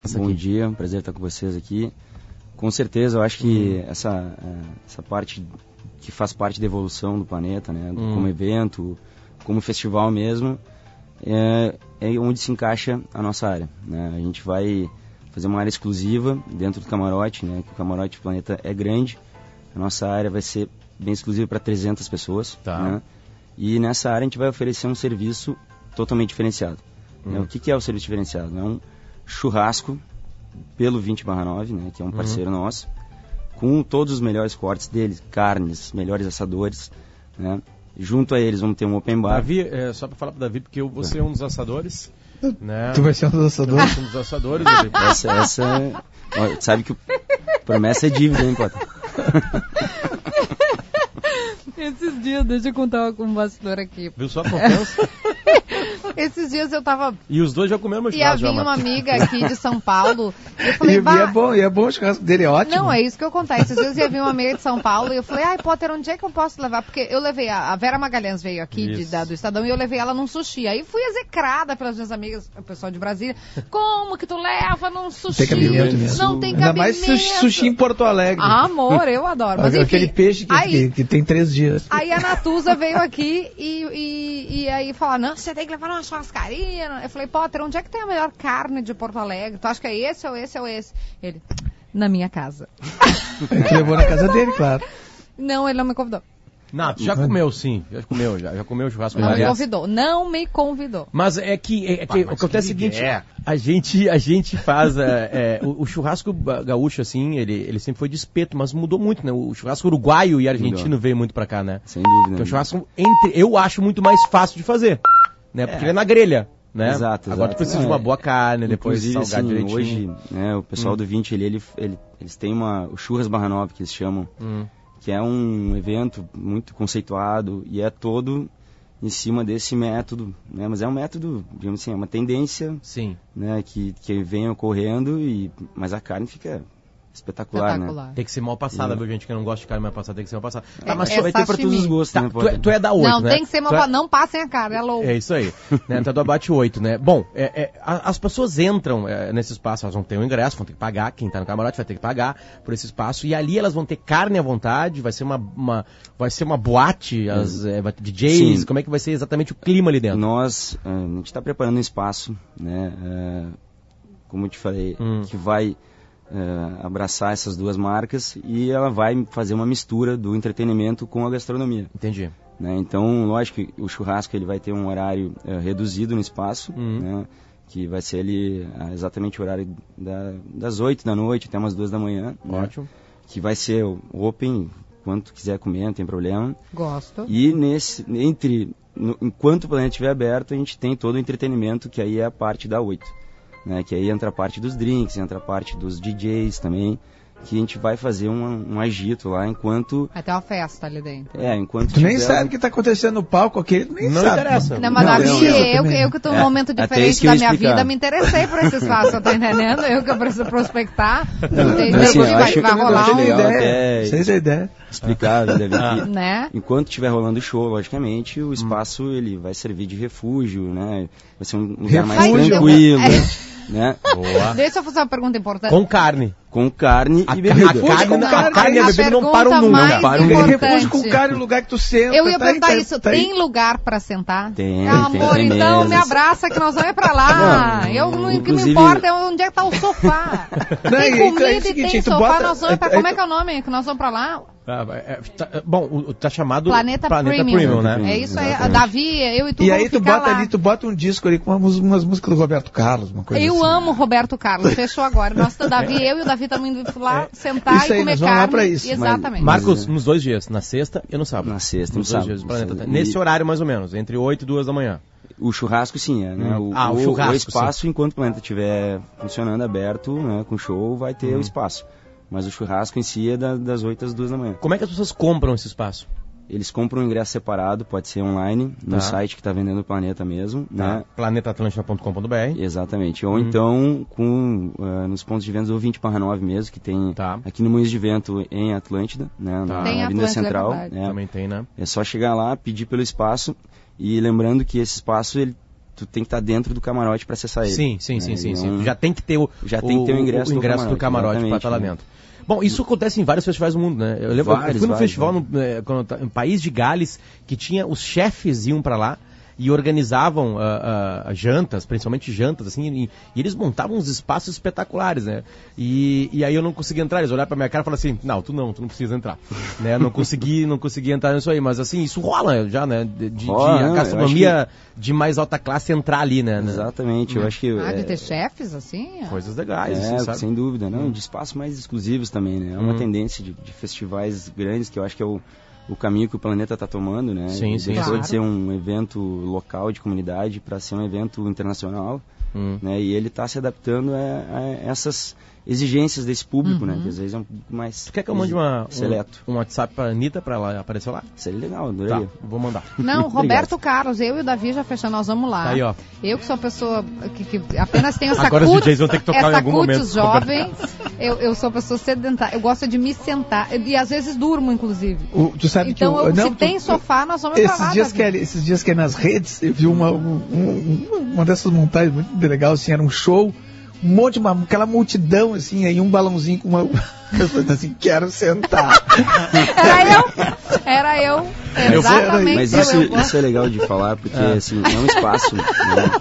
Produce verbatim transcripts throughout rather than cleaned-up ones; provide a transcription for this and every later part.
Bom aqui. dia, um prazer estar com vocês aqui. Com certeza, eu acho que hum. essa, essa parte que faz parte da evolução do planeta, né, hum. como evento, como festival mesmo, é, é onde se encaixa a nossa área, né? A gente vai fazer uma área exclusiva dentro do camarote, né, que o camarote do planeta é grande. A nossa área vai ser bem exclusiva para trezentas pessoas, tá. né? E nessa área a gente vai oferecer um serviço totalmente diferenciado. Hum. Né? O que, que é o serviço diferenciado? É um churrasco pelo vinte barra nove, né, que é um parceiro uhum. nosso, com todos os melhores cortes deles, carnes, melhores assadores, né? Junto a eles vamos ter um open bar. Davi, é, só para falar para Davi, porque eu vou ser um dos assadores, né? Tu vai ser um dos assadores? Um dos assadores. essa, essa, ó, sabe que promessa é dívida, hein, Potter? Esses dias, deixa eu contar com um bastidor aqui. Viu só a confiança? Esses dias eu tava... E os dois já comeram meu churrasco. E havia uma amiga aqui de São Paulo. E eu falei, e, e é bom, e é bom, o churrasco dele é ótimo. Não, é isso que eu contar. Esses dias eu vi uma amiga de São Paulo e eu falei, ai, Potter, onde é que eu posso levar? Porque eu levei, a, a Vera Magalhães veio aqui de, da, do Estadão e eu levei ela num sushi. Aí fui execrada pelas minhas amigas, o pessoal de Brasília. Como que tu leva num sushi? Tem cabimento mesmo. Não tem Ainda cabimento. mais sushi, sushi em Porto Alegre. Ah, amor, eu adoro. Mas, enfim, aquele peixe que, aí, que, que tem três dias. Aí a Natuza veio aqui e, e, e aí falar, não, você tem que levar numa churrascaria. Eu falei, Potter, onde é que tem a melhor carne de Porto Alegre? Tu acha que é esse ou esse ou esse? Ele, na minha casa. Ele te levou na casa dele, claro. Não, ele não me convidou. Não, tu já comeu sim, já comeu, já, já comeu churrasco. Não aliás. me convidou, não me convidou. Mas é que, é, é que ah, o que acontece é o seguinte, é. a, gente, a gente faz, é, é, o, o churrasco gaúcho, assim, ele, ele sempre foi de espeto, mas mudou muito, né? O churrasco uruguaio e argentino mudou. Veio muito pra cá, né? Sem dúvida. Porque o churrasco, entre, eu acho muito mais fácil de fazer, né? Porque é, é na grelha. Né? Exato, exato. Agora tu precisa é, de uma boa carne, depois salgar assim, direitinho. Hoje, né, o pessoal hum. do vinte, ele, ele, ele, eles têm uma, o Churras Barra nove, que eles chamam, hum. que é um evento muito conceituado e é todo em cima desse método, né? Mas é um método, digamos assim, é uma tendência, Sim. né, que, que vem ocorrendo, e, mas a carne fica... Espetacular, Espetacular, né? Tem que ser mal passada, viu, gente? Que não gosta de carne mal passada, tem que ser mal passada. Tá, mas é, vai ter pra todos os gostos, tá, né? Tu é, tu é da oito, não, né? Não, tem que ser mal passada, é... não passem a cara, é louco. É isso aí, né? Tu é do Abate oito, né? Bom, é, é, as pessoas entram é, nesse espaço, elas vão ter um ingresso, vão ter que pagar, quem tá no camarote vai ter que pagar por esse espaço, e ali elas vão ter carne à vontade, vai ser uma, uma, vai ser uma boate, as, é, vai ter D Js, Sim. Como é que vai ser exatamente o clima ali dentro? Nós, a gente está preparando um espaço, né? Uh, como eu te falei, hum. que vai... Uh, abraçar essas duas marcas, e ela vai fazer uma mistura do entretenimento com a gastronomia. Entendi. Né? Então, lógico que o churrasco ele vai ter um horário uh, reduzido no espaço, uhum. né? Que vai ser ali uh, exatamente o horário da, das oito da noite até umas duas da manhã. Ótimo. Né? Que vai ser open, quanto quiser comer, não tem problema. Gosto. E nesse, entre, no, enquanto o planeta estiver aberto, a gente tem todo o entretenimento, que aí é a parte da oito. Né, que aí entra a parte dos drinks, entra a parte dos D Js também, que a gente vai fazer um, um agito lá enquanto... Vai ter uma festa ali dentro. É, enquanto... Tu nem sabe o que está acontecendo no palco aqui, nem não sabe. Interessa. Não, mas Davi, eu, eu, eu que estou num é, momento diferente da minha explicar. vida, me interessei por esse espaço, tá entendendo? Eu que eu preciso prospectar, não, tem, assim, vai, vai, vai rolar um... Ideia, Sem essa ideia. Explicar, deve ah. né? Enquanto estiver rolando o show, logicamente, o espaço hum. ele vai servir de refúgio, né? Vai ser um lugar mais refúgio. tranquilo, né? Boa. Deixa eu fazer uma pergunta importante. Com carne. Com carne a e bebida. A carne, com a carne, carne e a bebida não param nunca. Não param nunca. Refúgio com carne no lugar que tu senta. Eu ia tá perguntar aí, isso. tá tem aí. lugar pra sentar? Tem, ah, tem. Amor, tem então mesas. me abraça que nós vamos ir pra lá. Não, eu, não, o que me inclusive... importa é onde é que tá o sofá. Não, tem e, comida é e seguinte, tem tu sofá, bota, nós vamos pra... é, Como é que é o nome que nós vamos pra lá? Ah, é, tá, bom, o, tá chamado Planeta, Planeta Premium. Premium, né? É isso aí, Exatamente. Davi, eu e tu E vamos aí tu ficar bota lá. ali, tu bota um disco ali com umas, umas músicas do Roberto Carlos, uma coisa Eu assim. amo Roberto Carlos, fechou agora. Nós, Davi, eu e o Davi estamos indo lá sentar Isso e aí, comer nós vamos carne. lá pra isso. Exatamente. Marcos, nos dois dias, na sexta e no sábado. Na sexta, nos no dois sábado. dias do Planeta. E... Nesse horário mais ou menos, entre oito e duas da manhã. O churrasco sim, é, né? Hum. O, ah, o, o churrasco, o espaço, sim. Enquanto o planeta estiver funcionando aberto, né, com show, vai ter hum. o espaço. Mas o churrasco em si é da, das oito às duas da manhã. Como é que as pessoas compram esse espaço? Eles compram um ingresso separado, pode ser online, no tá. site que está vendendo o Planeta mesmo. Tá. Né? planeta atlântica ponto com ponto b r. Exatamente. Ou hum. então com, uh, nos pontos de vendas ou vinte barra nove mesmo, que tem tá. aqui no Moinhos de Vento em Atlântida, né? Tá. na tem Avenida Atlântida, Central. É né? Também tem, né? É só chegar lá, pedir pelo espaço, e lembrando que esse espaço ele tu tem que estar dentro do camarote para acessar ele. Sim, sim, sim, né? sim, Então, sim. Já tem que ter o, já o, tem que ter o ingresso, o ingresso do camarote, do para estar lá exatamente, dentro. Bom, isso acontece em vários festivais do mundo, né? Eu lembro, Vários, eu fui no vários, festival no, eh, quando eu ta- em País de Gales, que tinha, os chefes iam para lá e organizavam uh, uh, jantas, principalmente jantas, assim, e, e eles montavam uns espaços espetaculares, né? E, e aí eu não conseguia entrar, eles olharam pra minha cara e falaram assim, não, tu não, tu não precisa entrar, né? Não consegui, não consegui entrar nisso aí, mas assim, isso rola já, né? De, de, Rola, de a não, gastronomia que... de mais alta classe entrar ali, né? Exatamente, eu acho que... Ah, de é, ter chefes, assim? Coisas legais, é, assim, sabe? sem dúvida, não, de espaços mais exclusivos também, né? É uma Hum. tendência de, de festivais grandes que eu acho que é o, o caminho que o planeta está tomando, né? Sim, sim. Deixou Claro. de ser um evento local de comunidade para ser um evento internacional, Hum. né? E ele está se adaptando a, a essas exigências desse público, né? Uhum. Que às vezes é um pouco mais Tu quer que eu mande uma, seleto. um, um WhatsApp pra Anitta pra ela aparecer lá? Seria legal, Tá, adoraria. vou mandar. Não, Obrigado. Roberto Carlos, eu e o Davi já fechamos, nós vamos lá. Tá aí, ó. Eu que sou uma pessoa que, que apenas tenho essa Agora os cutis, D Js vão ter que tocar em essa algum cutis momento, jovem, eu, eu sou uma pessoa sedentária, eu gosto de me sentar, e às vezes durmo, inclusive. O- tu sabe Então, que o, eu- não, se tu- tem sofá, nós vamos pra esses lá, dias Davi. que ali- esses dias que é nas redes eu vi uma um- um- uma dessas montagens muito legal, assim, era um show, um monte de uma, aquela multidão assim, aí um balãozinho com uma eu falei assim, quero sentar. Era eu, era eu, exatamente. Mas eu, isso, eu gosto. isso é legal de falar, porque assim, é um espaço, né?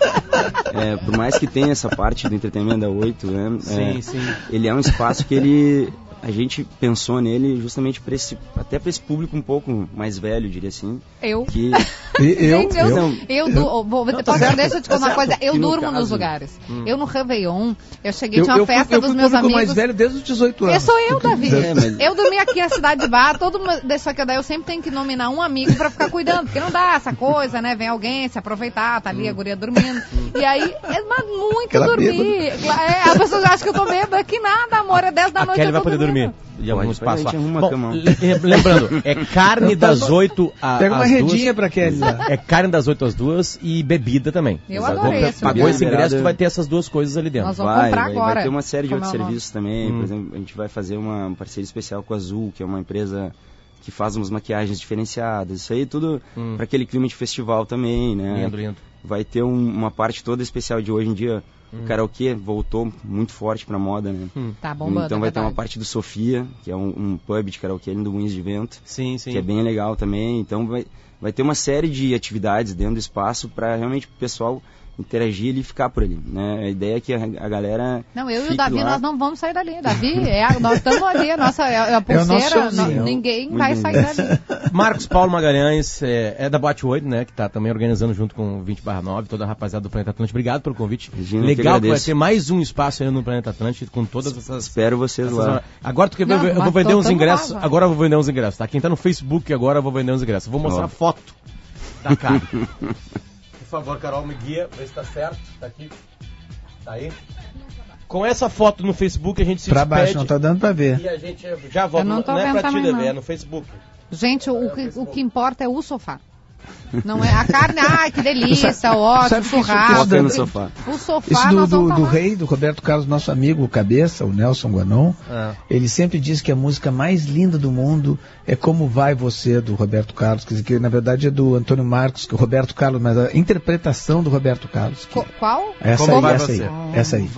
É, por mais que tenha essa parte do entretenimento da oito, né? Sim, é, sim. ele é um espaço que ele... A gente pensou nele justamente para esse, até para esse público um pouco mais velho, diria assim. Eu. Que E eu, Gente, eu, eu, eu, du- vou- posso- deixa eu te contar uma coisa, eu Que no durmo caso- nos lugares. Eu no Réveillon, eu cheguei, eu, tinha uma eu fui, festa eu dos fui meus público amigos. mais velho desde os dezoito anos. Eu sou eu, Davi. É, mas- Eu dormi aqui na Cidade de Bar, todo mundo, só que daí eu sempre tenho que nominar um amigo pra ficar cuidando, porque não dá essa coisa, né? Vem alguém se aproveitar, tá ali a guria dormindo. E aí, é mas muito Aquela dormir. É, a pessoa acha que eu tô bêbada, que nada, amor, é dez da A noite. Kelly eu vai tô poder dormindo. dormir. De algum Pode, espaço lá. a gente arruma Bom, cama. le- lembrando, é carne das oito às Pega uma duas. redinha pra Kelly lá. É carne das oito às duas e bebida também. Eu Exato. adorei Vamos- esse Pagou lugar. esse ingresso, Liberado. tu vai ter essas duas coisas ali dentro. Nós vamos vai, comprar vai, agora. vai ter uma série de Como outros é o nome? serviços também. Hum. Por exemplo, a gente vai fazer uma parceria especial com a Azul, que é uma empresa que faz umas maquiagens diferenciadas. Isso aí tudo Hum. para aquele clima de festival também, né? Lindo, lindo. Vai ter um- uma parte toda especial de hoje em dia. O karaokê voltou muito forte pra moda, né? Tá bombando, Então é vai ter uma verdade. parte do Sofia, que é um, um pub de karaokê ali do Moinhos de Vento, Sim, sim. que é bem legal também. Então vai, vai ter uma série de atividades dentro do espaço para realmente o pessoal interagir ali e ficar por ali, né? A ideia é que a, a galera Não, eu e o fique Davi, lá. nós não vamos sair dali. Davi, é a- nós estamos ali, a nossa é a É o nosso pulseira, showzinho. nó- ninguém Muito vai bem. sair dali. Marcos Paulo Magalhães é, é da Boate oito, né? Que tá também organizando junto com o vinte barra nove, toda a rapaziada do Planeta Atlântico. Obrigado pelo convite. Imagina, eu que Legal que vai agradeço. ter mais um espaço aí no Planeta Atlântico com todas essas. Espero vocês essas- lá. Agora tu quer ver? Não, eu vou mas vender tô- uns tamo ingressos. lá, vai. agora eu vou vender uns ingressos, tá? Quem tá no Facebook agora eu vou vender uns ingressos. Eu vou mostrar Ó. a foto da cara. Por favor, Carol, me guia, vê se tá certo. Tá aqui. Tá aí. Com essa foto no Facebook a gente se Pra despede. baixo, não tá dando pra ver. E a gente já volta. Eu não tô é vendo pra ti, também, Levê, não. é no Facebook. Gente, o que, o que importa é o sofá. Não é a carne, ai, que delícia, ótimo, sabe que isso- churrasco. isso Coloca no sofá. O sofá Isso do, nós do, vamos do falar. rei, do Roberto Carlos, nosso amigo, o cabeça, o Nelson Guanon, Ah. ele sempre diz que a música mais linda do mundo é Como Vai Você, do Roberto Carlos, quer dizer, que na verdade é do Antônio Marcos, que o Roberto Carlos, mas a interpretação do Roberto Carlos. que- Co- Qual? essa Como aí, vai essa você? aí, essa aí.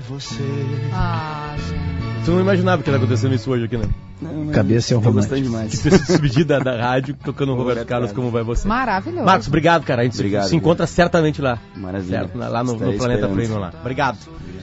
Ah, gente. Tu não imaginava que ia acontecendo isso hoje aqui, né? Não, mas Cabeça é um tô romântico. gostando demais. Se despedir da, da rádio tocando o Roberto Roberto Carlos, Carlos. como vai você? Maravilhoso. Marcos, obrigado, cara. A gente se- Obrigado, se encontra certamente lá. Maravilha. Certo? Lá no, no Estarei Planeta esperando. Premium lá. Obrigado. Obrigado.